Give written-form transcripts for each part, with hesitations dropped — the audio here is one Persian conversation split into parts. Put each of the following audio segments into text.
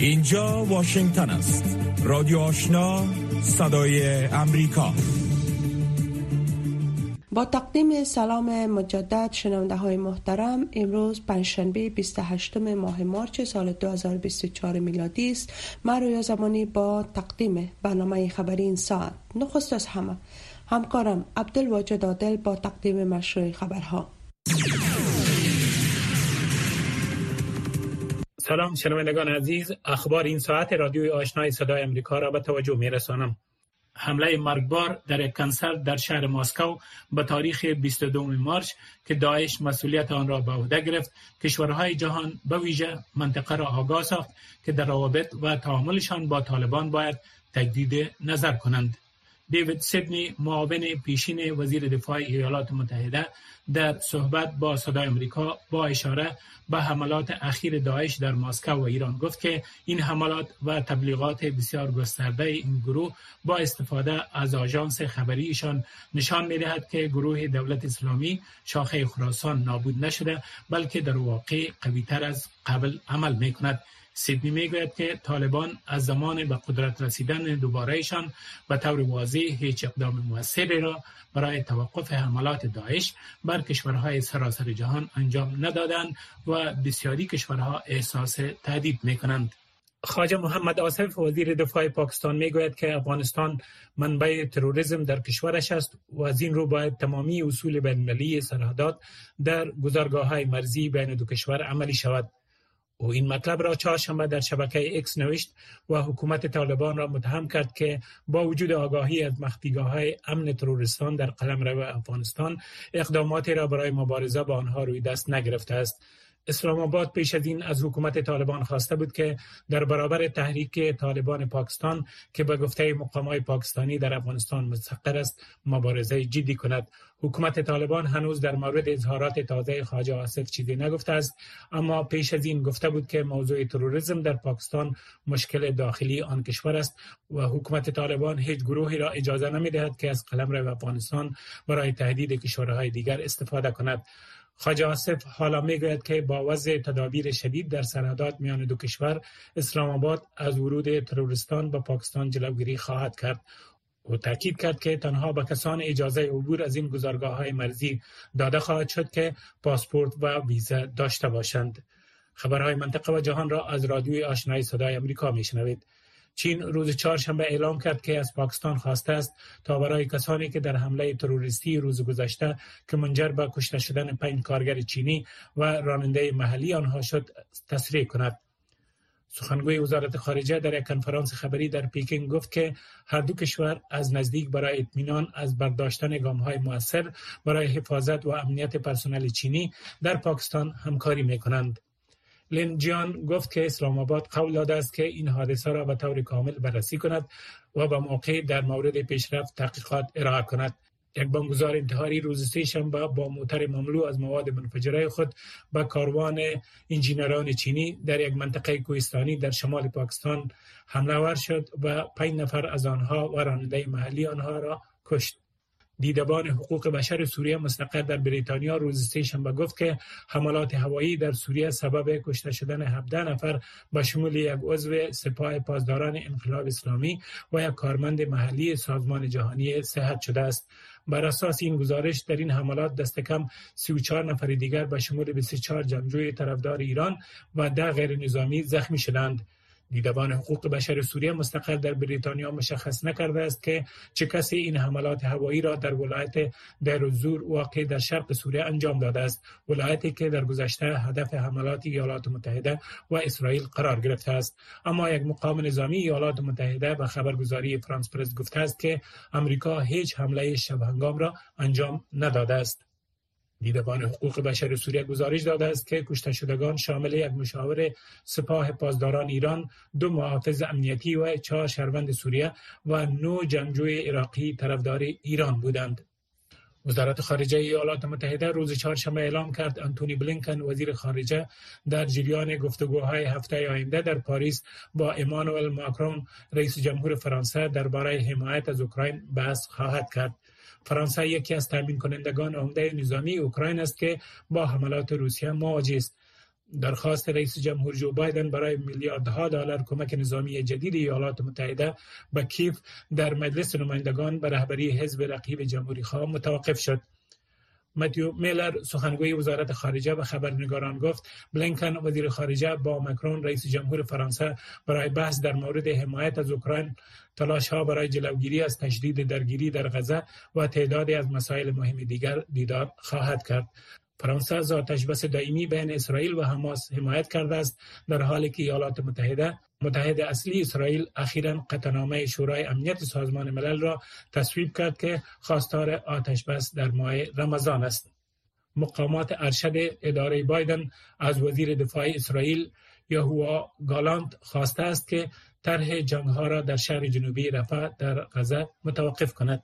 اینجا واشنگتن است. رادیو آشنا، صدای امریکا. با تقدیم سلام مجدد شنونده های محترم، امروز پنجشنبه 28 ماه مارس سال 2024 میلادی است. من رویا زمانی با تقدیم برنامه خبری این ساعت. نخست از همه همکارم عبدالواجد عادل با تقدیم مشروع خبرها. سلام شنوندگان عزیز، اخبار این ساعت رادیوی آشنای صدای امریکا را به توجه می‌رسانم. حمله مرگبار در یک کنسرت در شهر مسکو به تاریخ 22 مارس که داعش مسئولیت آن را به عهده گرفت، کشورهای جهان به ویژه منطقه را آگاه ساخت که در روابط و تعاملشان با طالبان باید تجدید نظر کنند. دیوید سیدنی، معاون پیشین وزیر دفاع ایالات متحده، در صحبت با صدای امریکا با اشاره به حملات اخیر داعش در مسکو و ایران گفت که این حملات و تبلیغات بسیار گسترده این گروه با استفاده از آژانس خبریشان نشان می‌دهد که گروه دولت اسلامی شاخه خراسان نابود نشده، بلکه در واقع قوی‌تر از قبل عمل می‌کند. سیدنی میگوید که طالبان از زمان به قدرت رسیدن دوبارهشان به طور واضح هیچ اقدام مؤثری را برای توقف حملات داعش بر کشورهای سراسر جهان انجام ندادند و بسیاری کشورها احساس تهدید میکنند. خواجه محمد آصف، وزیر دفاع پاکستان، میگوید که افغانستان منبع تروریسم در کشورش است و از این رو باید تمامی اصول بین‌المللی سرحدات در گذرگاه‌های مرزی بین دو کشور عملی شود. او این مطلب را چهارشنبه در شبکه ایکس نوشت و حکومت طالبان را متهم کرد که با وجود آگاهی از مخفیگاه‌های امن تروریستان در قلمرو افغانستان، اقداماتی را برای مبارزه با آنها روی دست نگرفته است. اسلام آباد پیش از این از حکومت طالبان خواسته بود که در برابر تحریک طالبان پاکستان که به گفته مقامات پاکستانی در افغانستان مستقر است مبارزه جدی کند. حکومت طالبان هنوز در مورد اظهارات تازه خواجه آصف چیزی نگفته است، اما پیش از این گفته بود که موضوع تروریسم در پاکستان مشکل داخلی آن کشور است و حکومت طالبان هیچ گروهی را اجازه نمی‌دهد که از قلمرو افغانستان برای تهدید کشورهای دیگر استفاده کند. خواجه آصف حالا میگوید که با وضع تدابیر شدید در سرحدات میان دو کشور، اسلام آباد از ورود تروریستان به پاکستان جلوگیری خواهد کرد. او تاکید کرد که تنها به کسان اجازه عبور از این گذرگاه‌های مرزی داده خواهد شد که پاسپورت و ویزا داشته باشند. خبرهای منطقه و جهان را از رادیوی آشنای صدای امریکا میشنوید. چین روز چهارشنبه اعلام کرد که از پاکستان خواسته است تا برای کسانی که در حمله تروریستی روز گذشته که منجر به کشته شدن 5 کارگر چینی و راننده محلی آنها شد تسریع کند. سخنگوی وزارت خارجه در یک کنفرانس خبری در پکین گفت که هر دو کشور از نزدیک برای اطمینان از برداشتن گام‌های مؤثر برای حفاظت و امنیت پرسنل چینی در پاکستان همکاری می‌کنند. لین جیان گفت که اسلام آباد قول داده است که این حادثه را به طور کامل بررسی کند و به موقع در مورد پیشرفت تحقیقات ارائه کند. یک بمبگذار انتحاری روز سه‌شنبه با موتر مملو از مواد منفجره خود به کاروان انجینران چینی در یک منطقه کوهستانی در شمال پاکستان حمله ور شد و 5 نفر از آنها و راننده محلی آنها را کشت. دیدبان حقوق بشر سوریه مستقر در بریتانیا روز سه‌شنبه گفت که حملات هوایی در سوریه سبب کشته شدن 17 نفر به شمول یک عضو سپاه پاسداران انقلاب اسلامی و یک کارمند محلی سازمان جهانی صحت شده است. بر اساس این گزارش در این حملات دست کم 34 نفر دیگر به شمول 24 جنگجوی طرفدار ایران و 10 غیر نظامی زخمی شدند. دیدبان حقوق بشر سوریه مستقر در بریتانیا مشخص نکرده است که چه کسی این حملات هوایی را در ولایت دیر الزور واقع در شرق سوریه انجام داده است، ولایتی که در گذشته هدف حملات ایالات متحده و اسرائیل قرار گرفته است. اما یک مقام نظامی ایالات متحده به خبرگزاری فرانس پرس گفته است که امریکا هیچ حمله شب هنگام را انجام نداده است. دیدبان حقوق بشر سوریه گزارش داده است که کشته شدگان شامل یک مشاور سپاه پاسداران ایران، 2 محافظ امنیتی و 4 شهروند سوریه و 9 جنگجوی عراقی طرفدار ایران بودند. وزارت خارجه ایالات متحده روز چهارشنبه اعلام کرد انتونی بلینکن وزیر خارجه در جریان گفتگوهای هفته آینده در پاریس با امانوئل ماکرون رئیس جمهور فرانسه درباره حمایت از اوکراین بحث خواهد کرد. فرانسه یکی از تامین کنندگان عمده نظامی اوکراین است که با حملات روسیه مواجه است. درخواست رئیس جمهور جو بایدن برای میلیاردها دلار کمک نظامی جدید ایالات متحده به کیف در مجلس نمایندگان به رهبری حزب رقیب جمهوری خواه متوقف شد. متیو میلر سخنگوی وزارت خارجه به خبرنگاران گفت بلینکن وزیر خارجه با مکرون رئیس جمهور فرانسه برای بحث در مورد حمایت از اوکراین، تلاش‌ها برای جلوگیری از تشدید درگیری در غزه و تعدادی از مسائل مهم دیگر دیدار خواهد کرد. فرانسه از آتش‌بس دائمی بین اسرائیل و حماس حمایت کرده است، در حالی که ایالات متحده متحد اصلی اسرائیل اخیراً قطعنامه شورای امنیت سازمان ملل را تصویب کرد که خواستار آتش‌بس در ماه رمضان است. مقامات ارشد اداره بایدن از وزیر دفاع اسرائیل یهوآ گالانت خواسته است که طرح جنگ‌ها را در شهر جنوبی رفح در غزه متوقف کند.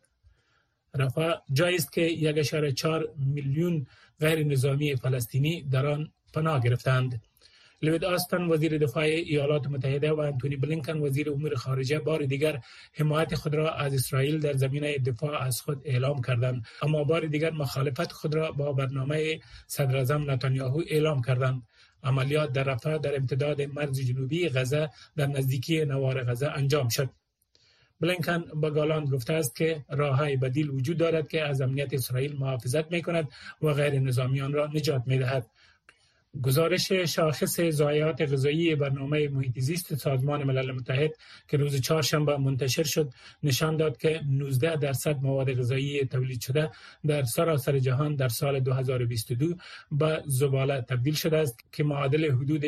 رفح جایی است که 1.4 میلیون غیر نظامی فلسطینی در آن پناه گرفتند. لوید آستن وزیر دفاع ایالات متحده و انتونی بلینکن وزیر امور خارجه بار دیگر حمایت خود را از اسرائیل در زمینه دفاع از خود اعلام کردند، اما بار دیگر مخالفت خود را با برنامه صدر اعظم نتانیاهو اعلام کردند. عملیات در رفح در امتداد مرز جنوبی غزه در نزدیکی نوار غزه انجام شد. بلینکن با گالانت گفته است که راه‌های بدیل وجود دارد که از امنیت اسرائیل محافظت می‌کند و غیر نظامیان را نجات می‌دهد. گزارش شاخص ضایعات غذایی برنامه محیط زیست سازمان ملل متحد که روز چهارشنبه منتشر شد نشان داد که 19% مواد غذایی تولید شده در سراسر جهان در سال 2022 به زباله تبدیل شده است که معادل حدود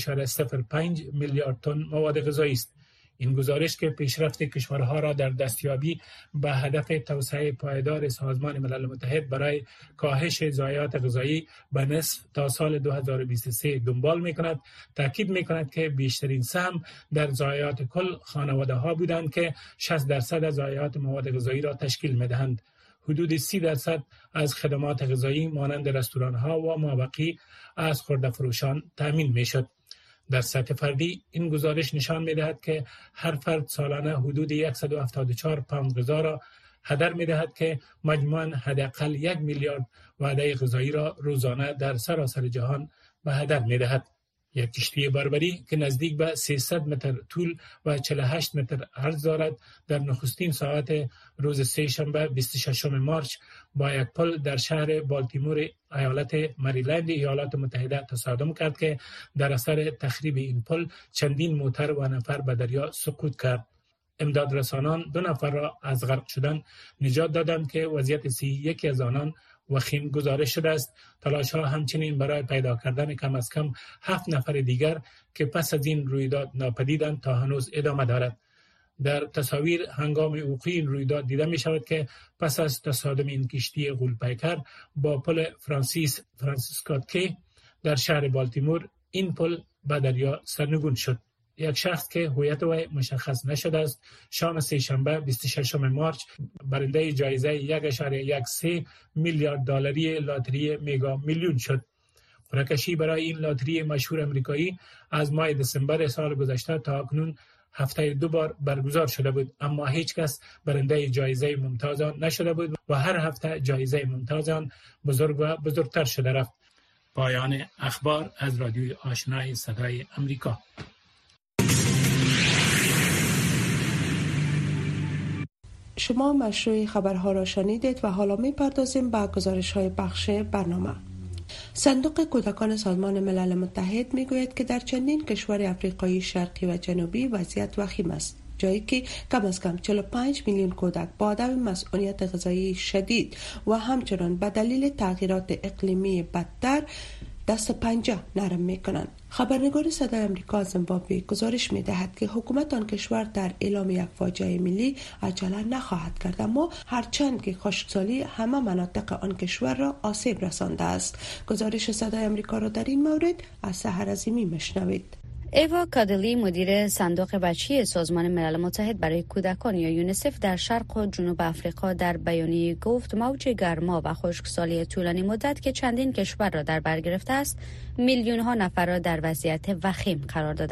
1.05 میلیارد تن مواد غذایی است. این گزارش که پیشرفت کشورها را در دستیابی به هدف توسعه پایدار سازمان ملل متحد برای کاهش ضایعات غذایی به نصف تا سال 2023 دنبال می‌کند، تاکید می‌کند که بیشترین سهم در ضایعات کل خانواده‌ها بودند که 60% از ضایعات مواد غذایی را تشکیل می‌دهند. حدود 30% از خدمات غذایی مانند رستوران‌ها و مابقی از خرده‌فروشان تامین می‌شد. در سطح فردی این گزارش نشان می‌دهد که هر فرد سالانه حدود 174 پوند غذا را هدر می‌دهد که مجموعاً حداقل 1 میلیارد وعده غذایی را روزانه در سراسر جهان به هدر می‌دهد. یک کشتی بربری که نزدیک به 300 متر طول و 48 متر عرض دارد در نخستین ساعت روز سه‌شنبه 26 مارس با یک پل در شهر بالتیمور ایالت مریلند ایالات متحده تصادم کرد که در اثر تخریب این پل چندین موتر و نفر به دریا سقوط کرد. امدادرسانان 2 نفر را از غرق شدن نجات دادند که وضعیت صحی یکی از آنان وخیم گزارش شده است. تلاش‌ها همچنین برای پیدا کردن کم از کم 7 نفر دیگر که پس از این رویداد ناپدیدند تا هنوز ادامه دارد. در تصاویر هنگام وقوع این رویداد دیده می شود که پس از تصادم این کشتی غول‌پیکر با پل فرانسیس اسکات کی در شهر بالتیمور، این پل به دریا سرنگون شد. یک شخص که هویت او مشخص نشده است شام سه‌شنبه 26 مارس برنده جایزه 1.13 میلیارد دلاری لاتری مگا میلیون شد. قرعه‌کشی برای این لاتری مشهور امریکایی از ماه دسامبر سال گذشته تا اکنون هفته 2 بار برگزار شده بود، اما هیچ کس برنده جایزه ممتاز آن نشده بود و هر هفته جایزه ممتاز آن بزرگ و بزرگتر شده رفت. پایان اخبار از رادیوی آشنای صدای امریکا. شما مشروع خبرها را شنیدید و حالا می‌پردازیم به گزارش‌های بخش برنامه. صندوق کودکان سازمان ملل متحد می‌گوید که در چندین کشور افریقایی شرقی و جنوبی وضعیت وخیم است، جایی که کم از کم 45 میلیون کودک با عدم مسئولیت غذایی شدید و همچنان به دلیل تغییرات اقلیمی بدتر دست پنجه نرم میکنند. خبرنگار صدای امریکا از زیمبابوه گزارش میدهد که حکومت آن کشور در اعلام یک فاجعه ملی عجله نخواهد کرد، اما هرچند که خشکسالی همه مناطق آن کشور را آسیب رسانده است. گزارش صدای امریکا را در این مورد از سحر عظیمی میشنوید. ایوا کادلی مدیر صندوق بچی سازمان ملل متحد برای کودکان یا یونیسف در شرق و جنوب افریقا در بیانیه گفت موج گرما و خشکسالی طولانی مدت که چندین کشور را در بر گرفته است میلیون ها نفر را در وضعیت وخیم قرار داده است.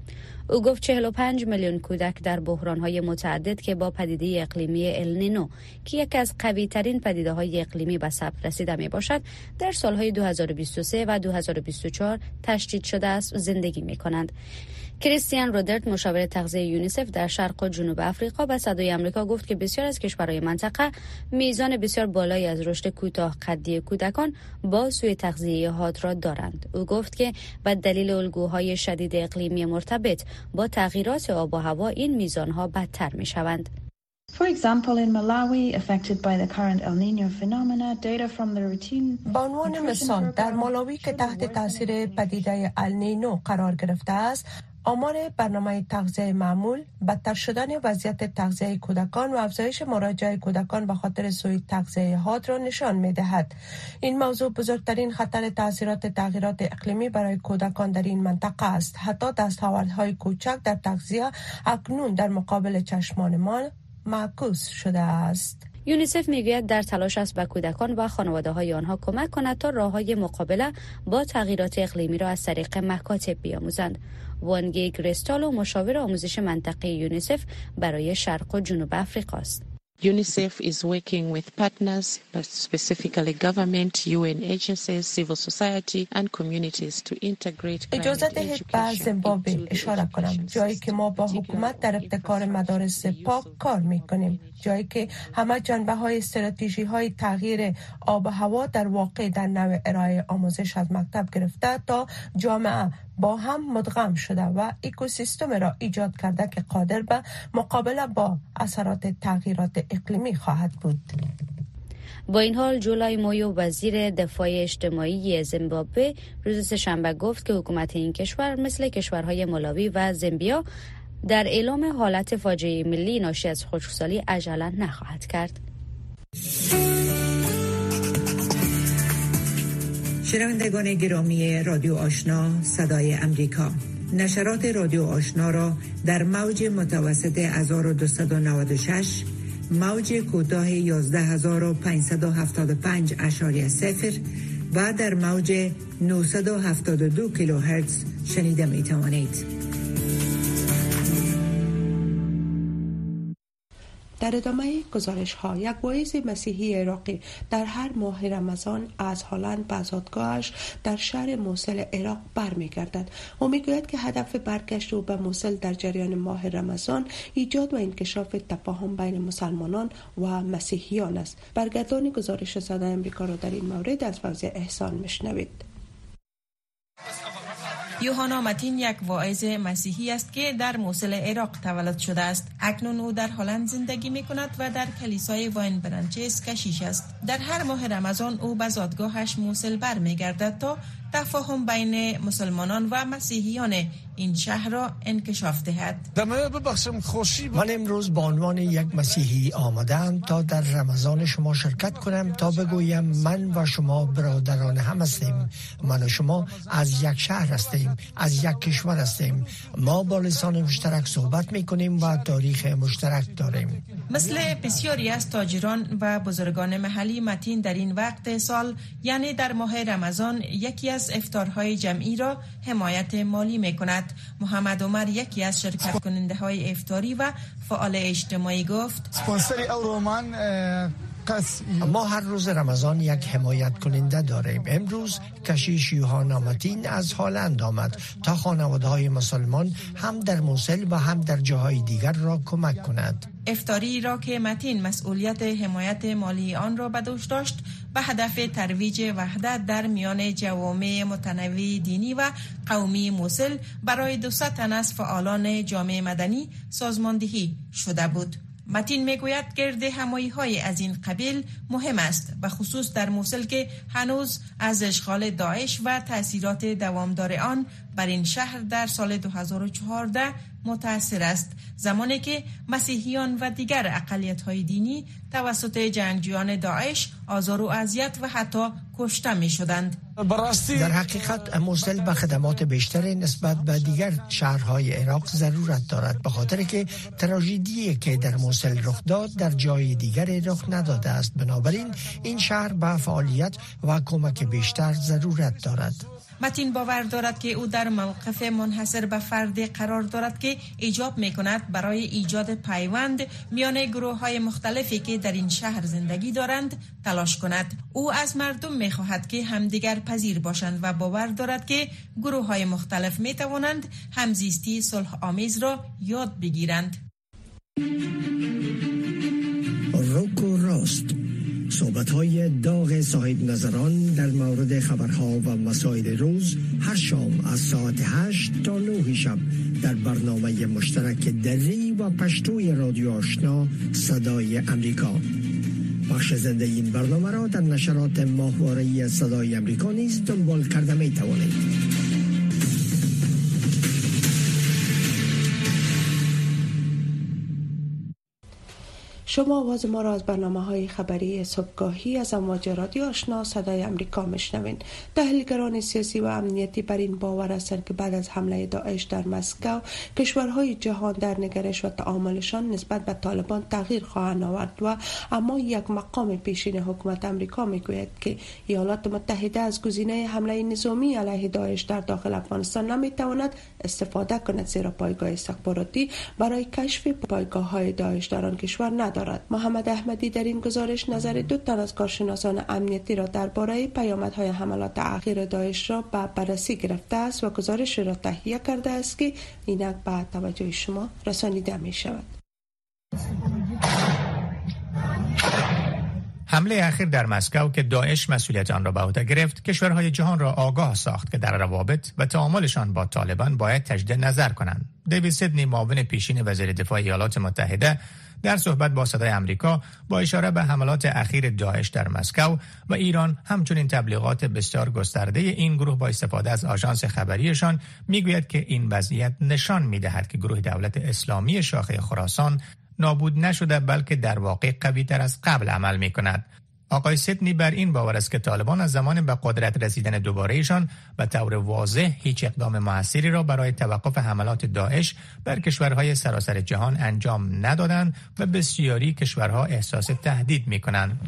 او گفت 45 میلیون کودک در بحران‌های متعدد که با پدیده اقلیمی النینو که یکی از قوی‌ترین پدیده‌های اقلیمی به ثبت رسیده میباشد در سالهای 2023 و 2024 تشدید شده است زندگی می‌کنند. کریستیان رودرت مشاور تغذیه یونیسف در شرق و جنوب آفریقا به صدای آمریکا گفت که بسیار از کشورهای منطقه میزان بسیار بالایی از رشد کوتاه قدی کودکان با سوء تغذیه حاد را دارند. او گفت که به دلیل الگوهای شدید اقلیمی مرتبط با تغییرات آب و هوا این میزانها بدتر میشوند. For example, in Malawi, affected by the current El Niño phenomena, data from the routine... به عنوان مثال در مالاوی که تحت تاثیر پدیده النینو قرار گرفته است، آمار برنامه تغذیه معمول، بدتر شدن وضعیت تغذیه کودکان و افزایش مراجعه کودکان به خاطر سوء تغذیه حاد را نشان می‌دهد. این موضوع بزرگترین خطر تاثیرات تغییرات اقلیمی برای کودکان در این منطقه است. حتی دستاوردهای کوچک در تغذیه اکنون در مقابل چشمانمان معکوس شده است. یونیسف میگوید در تلاش است به کودکان و خانواده‌های آنها کمک کند تا راه‌های مقابله با تغییرات اقلیمی را از طریق مکاتب بیاموزند. وانگی گریستالو مشاور آموزش منطقه یونیسف برای شرق و جنوب آفریقا است. UNICEF is working with partners, specifically government, UN agencies, civil society and communities to integrate. اجازه دهید به زیمبابوه اشاره کنم، جایی که ما با حکومت در ابتکار مدارس پاک کار میکنیم، جایی که همه جنبه‌های استراتژی‌های تغییر آب و هوا در واقع در نوع ارائه آموزش از مکتب گرفته تا جامعه با هم مدغم شده و اکوسیستم را ایجاد کرده که قادر به مقابله با اثرات تغییرات اقلیمی خواهد بود. با این حال جولای مویو وزیر دفاع اجتماعی زیمبابوه روز سه‌شنبه گفت که حکومت این کشور مثل کشورهای مالاوی و زامبیا در اعلام حالت فاجعه ملی ناشی از خشکسالی عجله نخواهد کرد. شنوندگان گرامی رادیو آشنا صدای امریکا، نشرات رادیو آشنا را در موج متوسط 1296 موج کوتاه 11575.0 و در موج 972 کیلوهرتز شنیده می توانید. در ادامه گزارش ها، یک واعظ مسیحی عراقی در هر ماه رمضان از هلند به آزادگاهش در شهر موصل عراق برمیگردد. او میگوید که هدف برگشت او به موصل در جریان ماه رمضان ایجاد و انکشاف تفاهم بین مسلمانان و مسیحیان است. برگردان گزارش صدای آمریکا را در این مورد از فوزیه احسان میشنوید. یوحنا متین یک واعظ مسیحی است که در موصل عراق تولد شده است. اکنون او در هلند زندگی می کند و در کلیسای واین برانچز کشیش است. در هر ماه رمضان او به زادگاهش موصل برمیگردد تا تفاهم بین مسلمانان و مسیحیان این شهر را انکشاف دهد. من امروز به عنوان یک مسیحی آمدم تا در رمضان شما شرکت کنم تا بگویم من و شما برادران هم هستیم. من و شما از یک شهر هستیم، از یک کشور هستیم. ما با لسان مشترک صحبت میکنیم و تاریخ مشترک داریم. مثل بسیاری از تاجران و بزرگان محلی، متین در این وقت سال یعنی در ماه رمضان یکی از افطارهای جمعی را حمایت مالی میکند. محمد عمر یکی از شرکت کننده های افطاری و فعال اجتماعی گفت ما هر روز رمضان یک حمایت کننده داریم. امروز کشیش یوحنا متین از هلند آمد تا خانواده‌های مسلمان هم در موصل و هم در جاهای دیگر را کمک کند. افطاری را که متین مسئولیت حمایت مالی آن را به دوش داشت به هدف ترویج وحدت در میان جوامع متنوع دینی و قومی موصل برای 200 تن از فعالان جامعه مدنی سازماندهی شده بود. متین میگوید گرد همایی‌های از این قبیل مهم است، به خصوص در موصل که هنوز از اشغال داعش و تأثیرات دوامدار آن بر این شهر در سال 2014 متأثر است، زمانی که مسیحیان و دیگر اقلیت‌های دینی توسط جنگجویان داعش آزار و اذیت و حتی کشته می شدند. در حقیقت موصل به خدمات بیشتری نسبت به دیگر شهرهای عراق ضرورت دارد، به خاطر که تراژدی که در موصل رخ داد در جای دیگری رخ نداده است. بنابراین این شهر به فعالیت و کمک بیشتر ضرورت دارد. متین باور دارد که او در موقف منحصر به فردی قرار دارد که ایجاب می کند برای ایجاد پیوند میان گروه های مختلفی که در این شهر زندگی دارند تلاش کند. او از مردم می خواهد که همدیگر پذیر باشند و باور دارد که گروه های مختلف می توانند همزیستی صلح آمیز را یاد بگیرند. روک و راست، صحبت‌های داغ صاحب نظران در مورد خبرها و مسائل روز هر شام از ساعت 8 تا 9 شب در برنامه مشترک دری و پشتوی رادیو آشنا صدای امریکا. بخش زنده این برنامه را در نشرات ماهواره‌ای صدای امریکا نیز دنبال کرده می توانید. شما آواز ما را از برنامه‌های خبری صبحگاهی از امواج رادیو آشنا صدای امریکا میشنوین. تحلیلگران سیاسی و امنیتی بر این باور هستند که بعد از حمله داعش در مسکو کشورهای جهان در نگرش و تعاملشان نسبت به طالبان تغییر خواهند آورد و اما یک مقام پیشین حکومت امریکا میگوید که ایالات متحده از گزینه حمله نظامی علیه داعش در داخل افغانستان نمیتواند استفاده کند، زیرا پایگاه استخباراتی برای کشف پایگاه‌های داعش در آن کشور ندارد. محمد احمدی در این گزارش نظر 2 تن از کارشناسان امنیتی را درباره پیامدهای حملات اخیر داعش را به بررسی گرفته است و گزارش را تهیه کرده است که اینک به توجه شما رسانیده می شود. حمله اخیر در مسکو که داعش مسئولیت آن را به عهده گرفت، کشورهای جهان را آگاه ساخت که در روابط و تعاملشان با طالبان باید تجدید نظر کنند. دیوید سیدنی، معاون پیشین وزیر دفاع ایالات متحده، در صحبت با صدای امریکا با اشاره به حملات اخیر داعش در مسکو و ایران، همچنین تبلیغات بسیار گسترده این گروه با استفاده از آژانس خبریشان، میگوید که این وضعیت نشان میدهد که گروه دولت اسلامی شاخه خراسان نابود نشده، بلکه در واقع قوی تر از قبل عمل می کند. آقای سیدنی بر این باور است که طالبان از زمان به قدرت رسیدن دوبارهشان به طور واضح هیچ اقدام موثری را برای توقف حملات داعش بر کشورهای سراسر جهان انجام ندادند و بسیاری کشورها احساس تهدید می کنند.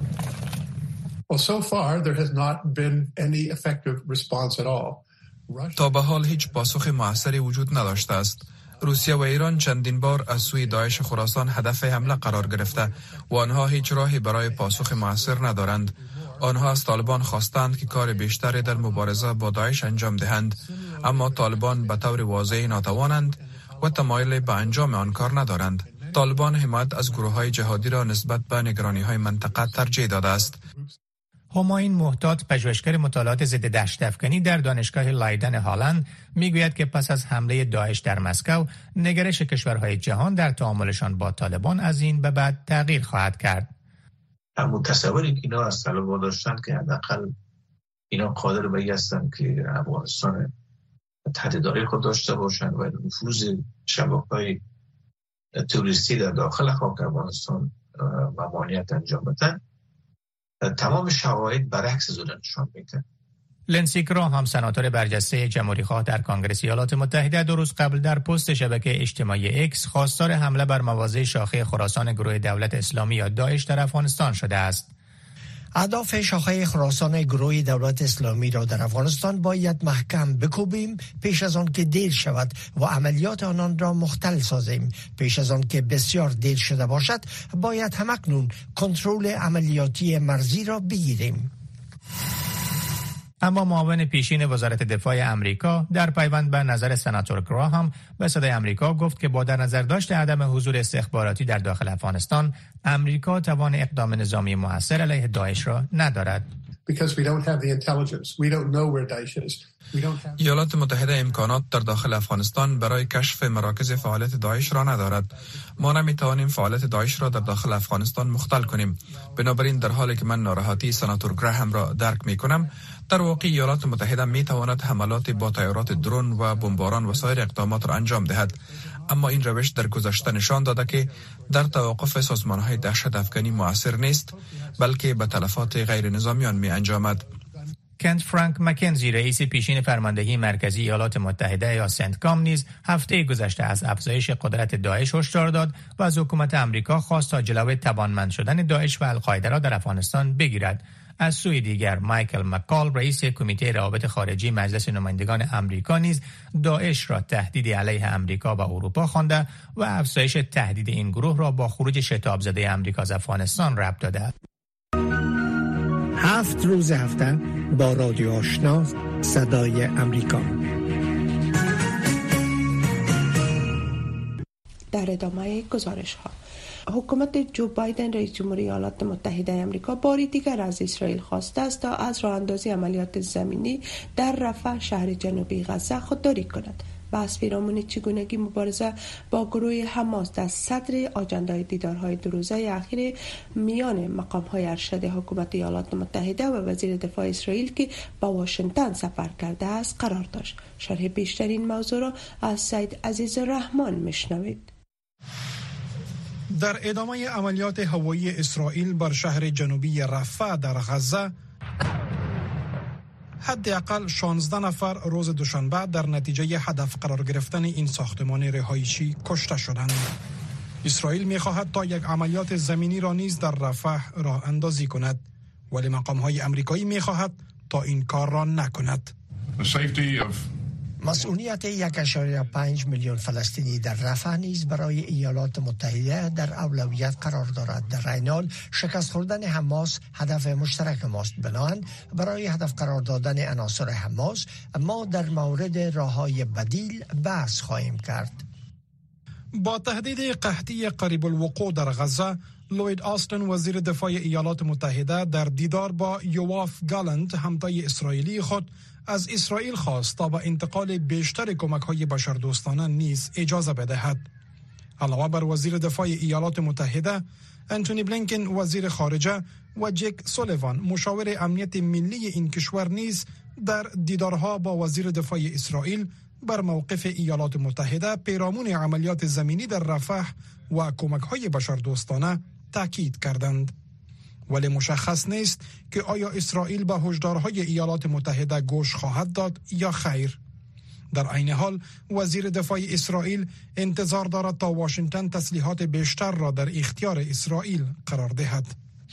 تا به حال هیچ پاسخ موثری وجود نداشته است. روسیه و ایران چندین بار از سوی داعش خراسان هدف حمله قرار گرفته و آنها هیچ راهی برای پاسخ موثر ندارند. آنها از طالبان خواستند که کار بیشتری در مبارزه با داعش انجام دهند، اما طالبان به طور واضح ناتوانند و تمایل به انجام آن کار ندارند. طالبان حمایت از گروه‌های جهادی را نسبت به نگرانی‌های منطقه ترجیح داده است. هماین محتاط، پژوهشگر مطالعات ضد دهشت‌افکنی در دانشگاه لایدن هالند، میگوید که پس از حمله داعش در مسکو، نگرش کشورهای جهان در تعاملشان با طالبان از این به بعد تغییر خواهد کرد. اما تصوری که اینا از طالبان داشتن که حداقل اینا قادر به این هستن که افغانستان تهدیداری خود داشته باشند و نفوذ شبکه‌های توریستی در داخل خاک افغانستان ممانعت انجام بدن، تمام شواهد برعکس زور نشان میده. لنسی گراهام، سناتور برجسته جمهوری‌خواه در کنگره ایالات متحده، 2 روز قبل در پست شبکه اجتماعی اکس خواستار حمله بر مواضع شاخه خراسان گروه دولت اسلامی یا داعش در افغانستان شده است. اهداف شاخه خراسان گروه دولت اسلامی را در افغانستان باید محکم بکوبیم پیش از آن که دیر شود و عملیات آنان را مختل سازیم. پیش از آن که بسیار دیر شده باشد، باید همکنون کنترل عملیاتی مرزی را بگیریم. اما معاون پیشین وزارت دفاع امریکا در پیوند به نظر سناتور گراهام به صدای امریکا گفت که با در نظر داشت عدم حضور استخباراتی در داخل افغانستان، امریکا توان اقدام نظامی مؤثر علیه داعش را ندارد. ایالات متحده امکانات در داخل افغانستان برای کشف مراکز فعالیت داعش را ندارد. ما نمیتوانیم فعالیت داعش را در داخل افغانستان مختل کنیم. بنابراین در حالی که من ناراحتی سناتور گراهام را درک میکنم، در واقع ایالات متحده میتواند حملات با طیارات درون و بمباران و سایر اقدامات را انجام دهد، اما این روش در گذشته نشان داده که در توقف سازمان‌های دهشت افکنی مؤثر نیست، بلکه به تلفات غیر نظامیان می انجامد. کنت فرانک مکنزی رئیس پیشین فرماندهی مرکزی ایالات متحده یا سنتکام نیز هفته گذشته از افزایش قدرت داعش هشدار داد و از حکومت آمریکا خواست تا جلوی توانمند شدن داعش و القاعده را در افغانستان بگیرد. از سوی دیگر مایکل مکال رئیس کمیته روابط خارجی مجلس نمایندگان آمریکا نیز داعش را تهدیدی علیه آمریکا و اروپا خوانده و افزایش تهدید این گروه را با خروج شتاب زده آمریکا از افغانستان ربط داده. 7 روز هفته با رادیو آشنا صدای امریکا. در ادامه گزارش ها، حکومت جو بایدن رئیس جمهوری ایالات متحده آمریکا باری دیگر از اسرائیل خواسته است تا از راه اندازی عملیات زمینی در رفح شهر جنوبی غزه خودداری کند. بحث پیرامون چگونگی مبارزه با گروه حماس در صدر آجندای دیدارهای دو روزه اخیر میان مقام‌های ارشد حکومت ایالات متحده و وزیر دفاع اسرائیل که با واشنگتن سفر کرده است قرار داشت. شرح بیشتر این موضوع را از سید عزیز رحمان میشنوید. در ادامه عملیات هوایی اسرائیل بر شهر جنوبی رفح در غزه، حداقل 16 نفر روز دوشنبه در نتیجه هدف قرار گرفتن این ساختمان رهایشی کشته شدند. اسرائیل می‌خواهد تا یک عملیات زمینی را نیز در رفح راه اندازی کند، ولی مقام‌های آمریکایی می‌خواهد تا این کار را نکند. مسئولیت 1.5 میلیون فلسطینی در رفح نیز برای ایالات متحده در اولویت قرار دارد. در این حال شکست خوردن حماس هدف مشترک ماست. بنابراین برای هدف قرار دادن عناصر حماس ما در مورد راه‌های بدیل بحث خواهیم کرد. با تهدید قحطی قریب الوقوع در غزه، لوید آستن وزیر دفاع ایالات متحده در دیدار با یواف گالنت همتای اسرائیلی خود از اسرائیل خواست تا به انتقال بیشتر کمک‌های بشردوستانه نیز اجازه بدهد. علاوه بر وزیر دفاع ایالات متحده، انتونی بلینکن وزیر خارجه و جک سولیوان مشاور امنیت ملی این کشور نیز در دیدارها با وزیر دفاع اسرائیل بر موقف ایالات متحده پیرامون عملیات زمینی در رفح و کمک‌های بشردوستانه تاکید کردند. ولی مشخص نیست که آیا اسرائیل به هشدارهای ایالات متحده گوش خواهد داد یا خیر. در عین حال وزیر دفاع اسرائیل انتظار دارد تا واشنگتن تسلیحات بیشتر را در اختیار اسرائیل قرار دهد.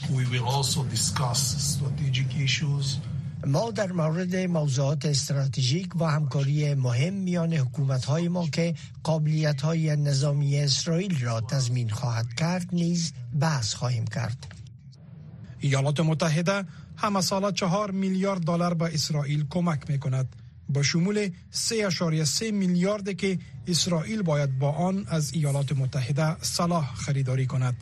ما در مورد موضوعات استراتژیک و همکاری مهم میان حکومت‌های ما که قابلیت‌های نظامی اسرائیل را تضمین خواهد کرد نیز بحث خواهیم کرد. ایالات متحده همه ساله 4 میلیارد دلار به اسرائیل کمک می‌کند، با شمول 3.3 میلیارد که اسرائیل باید با آن از ایالات متحده سلاح خریداری کند.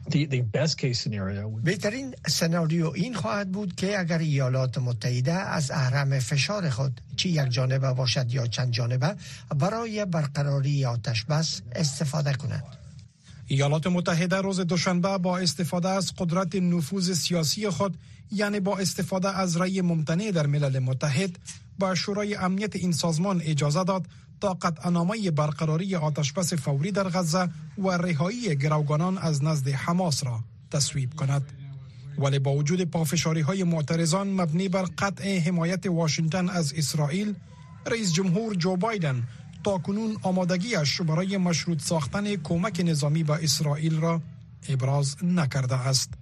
بهترین سناریو این خواهد بود که اگر ایالات متحده از اهرم فشار خود چه یک جانبه باشد یا چند جانبه برای برقراری آتش بس استفاده کند. ایالات متحده روز دوشنبه با استفاده از قدرت نفوذ سیاسی خود، یعنی با استفاده از رأی ممتنع در ملل متحد، با شورای امنیت این سازمان اجازه داد تا قطعنامه برقراری آتشبس فوری در غزه و رهایی گروگانان از نزد حماس را تصویب کند. ولی با وجود پافشاری‌های معترضان مبنی بر قطع حمایت واشنگتن از اسرائیل، رئیس جمهور جو بایدن تاکنون آمادگیش برای مشروط ساختن کمک نظامی به اسرائیل را ابراز نکرده است.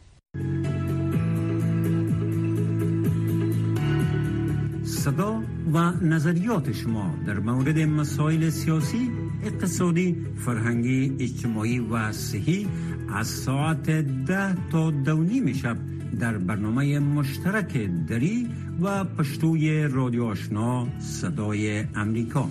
صدا و نظریات شما در مورد مسائل سیاسی، اقتصادی، فرهنگی، اجتماعی و صحی از ساعت 10 تا 2:30 شب در برنامه مشترک دری و پشتوی رادیو آشنا صدای امریکا.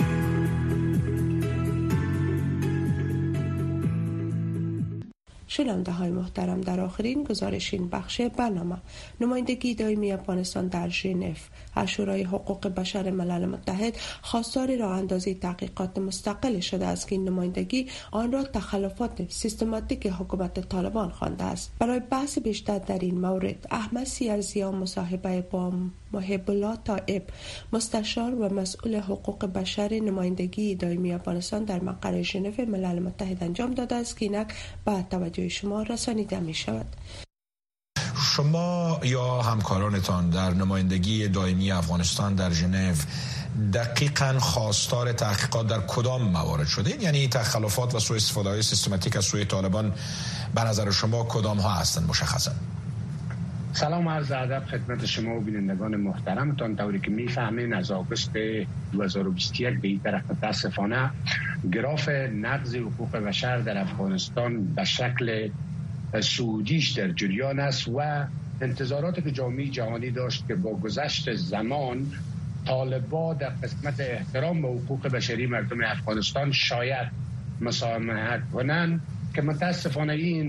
شنونده های محترم، در آخرین گزارش این بخش برنامه، نمایندگی دائمی افغانستان در ژنو از شورای حقوق بشر ملل متحد خواستار راه اندازی تحقیقات مستقل شده است که این نمایندگی آن را تخلفات سیستماتیک حکومت طالبان خوانده است. برای بحث بیشتر در این مورد احمد سیرزیا مصاحبه با محب الله طائب، مستشار و مسئول حقوق بشر نمایندگی دائمی افغانستان در مقر ژنو ملل متحد انجام داده است که اینک به توجه شما رسانیده می شود. شما یا همکارانتان در نمایندگی دائمی افغانستان در ژنو دقیقاً خواستار تحقیقات در کدام موارد شدید؟ یعنی تخلفات و سوء استفاده سیستماتیک از سوی طالبان به نظر شما کدام ها هستند مشخصاً؟ سلام عرض ادب خدمت شما و بینندگان محترمتان. طوری که میفهمین از آگوست 2021 به این طرف متاسفانه گراف نقض حقوق بشر در افغانستان به شکل صعودیش در جریان است و انتظاراتی که جامعه جهانی داشت که با گذشت زمان طالبان در قسمت احترام به حقوق بشری مردم افغانستان شاید مسامحت کنند که متاسفانه این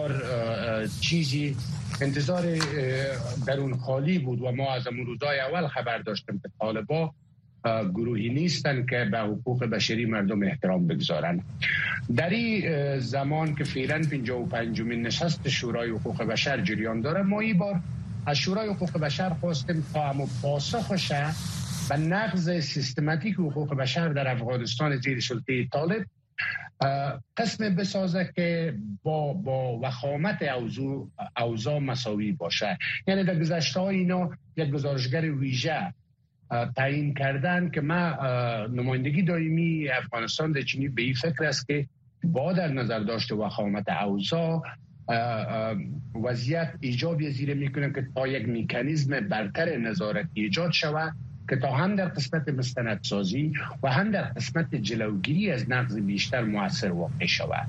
انتظار درون خالی بود و ما از امون روزای اول خبر داشتیم که طالبان گروهی نیستند که به حقوق بشری مردم احترام بگذارند. در این زمان که فعلا 55مین نشست شورای حقوق بشر جریان داره، ما این بار از شورای حقوق بشر خواستیم تا هم پاسخش به نقض سیستماتیک حقوق بشر در افغانستان زیر سلطه طالب قسم بسازه که با وخامت اوضاع مساوی باشه. یعنی در گذشته ها اینا یک گزارشگر ویژه تعیین کردن که ما نمایندگی دائمی افغانستان در چینی به این فکر است که با در نظر داشته وخامت اوضاع وضعیت ایجاب زیر میکنه که تا یک مکانیزم برتر نظارت ایجاد شود که تا هم در قسمت مستندسازی و هم در قسمت جلوگیری از نقض بیشتر مؤثر واقع شود.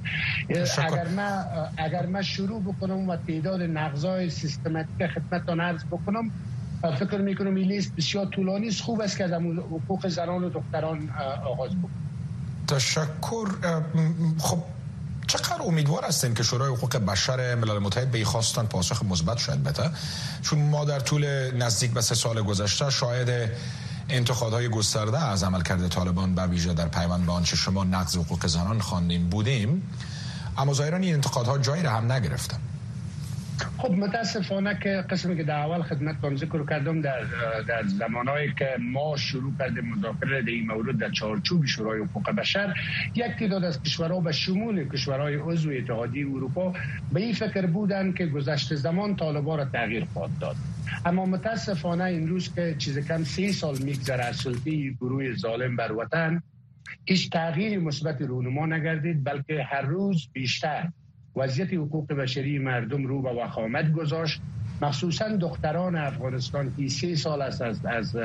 اگر ما شروع بکنم و تعداد نقضای سیستماتیک خدمتتان عرض بکنم، فکر میکنم این لیست بسیار طولانی است. خوب است که از حقوق زنان و دختران آغاز بکنم. تشکر. خب چقدر امیدوار هستین که شورای حقوق بشر ملل متحد به این خواستان پاسخ مثبت شاید بده؟ چون ما در طول نزدیک به 3 سال گذشته شاهد انتقادهای گسترده از عملکرد طالبان به ویژه در پیوند به آنچه شما نقض حقوق زنان خواندیم بودیم، اما ظاهرا این انتقادها جایی را هم نگرفتن. خب متاسفانه که قسمی که در اول خدمتتان ذکر کردم در زمانهایی که ما شروع کردیم مذاکره در این مورد در چارچوب شورای حقوق بشر، یک تعداد از کشورها به شمول کشورهای عضو اتحادیه اروپا به این فکر بودند که گذشته زمان طالبان را تغییر خواهد داد. اما متاسفانه این روز که چیز کم 3 سال میگذره از سلطه گروه ظالم بر وطن، هیچ تغییری مثبت رونما نگردید، بلکه هر روز بیشتر وضعیت حقوق بشری مردم رو به وخامت گذاشت. مخصوصا دختران افغانستان که 3 سال است از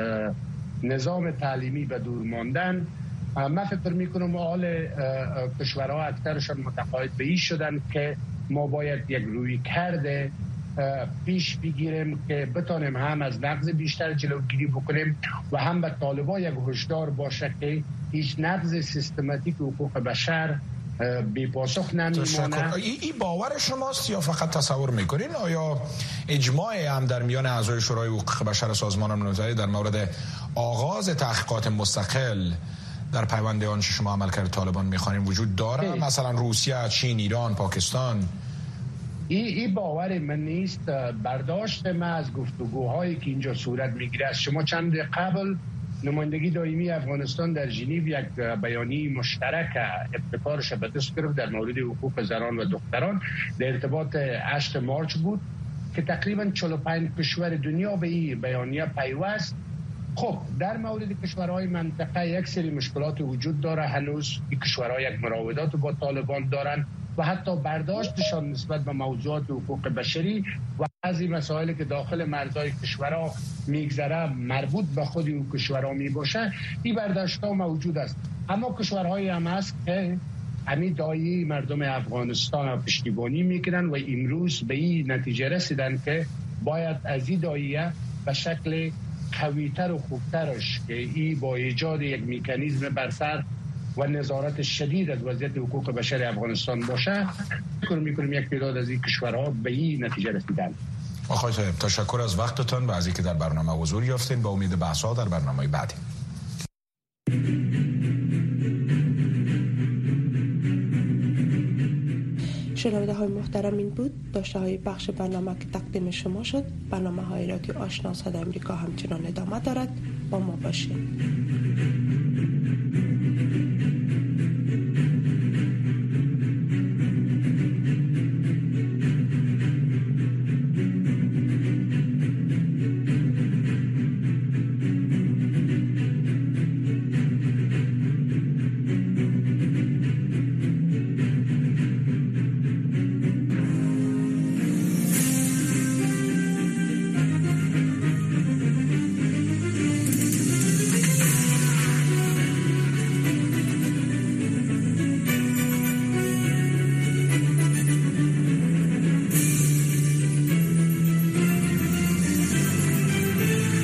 نظام تعلیمی به دور ماندن. من فکر میکنم حال کشورها اکثرشان متقاعد به این شدن که ما باید یک روی کرده پیش بگیریم که بتانیم هم از نقض بیشتر جلوگیری بکنیم و هم به طالبان یک هشدار باشه که هیچ نقض سیستماتیک حقوق بشر بی پاسخ نمیمونه. این باور شماست یا فقط تصور میکنین؟ آیا اجماع هم در میان اعضای شورای حقوق بشر سازمان ملل متحد در مورد آغاز تحقیقات مستقل در پیوند آنچه شما عملکرد طالبان میخوانیم وجود داره؟ مثلا روسیه، چین، ایران، پاکستان؟ این باور من نیست. برداشت من از گفتگوهایی که اینجا صورت میگیره است، شما چند قبل نمایندگی دائمی افغانستان در ژنو یک بیانیه مشترک ابتکارش به دست گرفت در مورد حقوق زنان و دختران در ارتباط 8 مارچ بود که تقریبا 45 کشور دنیا به این بیانیه پیوست. خب در مورد کشورهای منطقه یک سری مشکلات وجود داره، هنوز این کشورها یک مراودات با طالبان دارن و حتی برداشتشان نسبت به موضوعات حقوق بشری و بعضی مسائلی که داخل مرزهای کشورها میگذره مربوط به خود اون کشورها میباشه، این برداشت‌ها موجود است. اما کشورهایی هم هست که همین دایی مردم افغانستان را پشتیبانی میکنن و امروز به این نتیجه رسیدن که باید از این داییه به شکل قویتر و خوبترش که این با ایجاد یک مکانیزم برتر و نظارت شدید از وضعیت حقوق بشر افغانستان باشه، فکر میکنم یک تعداد از این کشورها به این نتیجه رسیدن. آقای صاحب تشکر از وقتتان و از اینکه در برنامه حضور یافتین. با امید بحث‌ها در برنامه بعدی. شنونده های محترم، این بود داشته های بخش برنامه که تقدیم شما شد. برنامه های رادیو آشنا صدای امریکا همچنان ادامه دارد. با ما باشید.